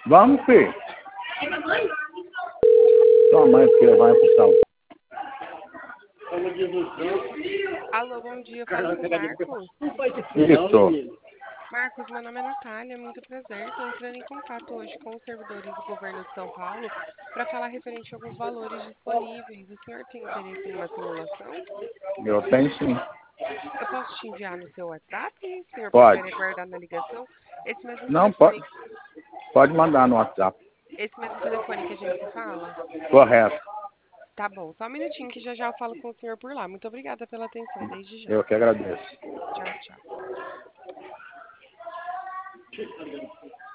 Vamos, filho. Sua mãe que vai pro sal. Alô, bom dia. Fala com o Marcos. Isso. Marcos, meu nome é Natália, muito prazer. Estou entrando em contato hoje com os servidores do governo de São Paulo para falar referente a alguns valores disponíveis. O senhor tem interesse em uma simulação? Eu tenho sim. Eu posso te enviar no seu WhatsApp? O senhor Pode. prefere aguardar na ligação? Esse mesmo Não, pode. telefone, Pode mandar no WhatsApp. esse mesmo telefone que a gente se fala? Correto. Tá bom, só um minutinho que já já eu falo com o senhor por lá. Muito obrigada pela atenção, desde já. Eu que agradeço. Tchau, tchau.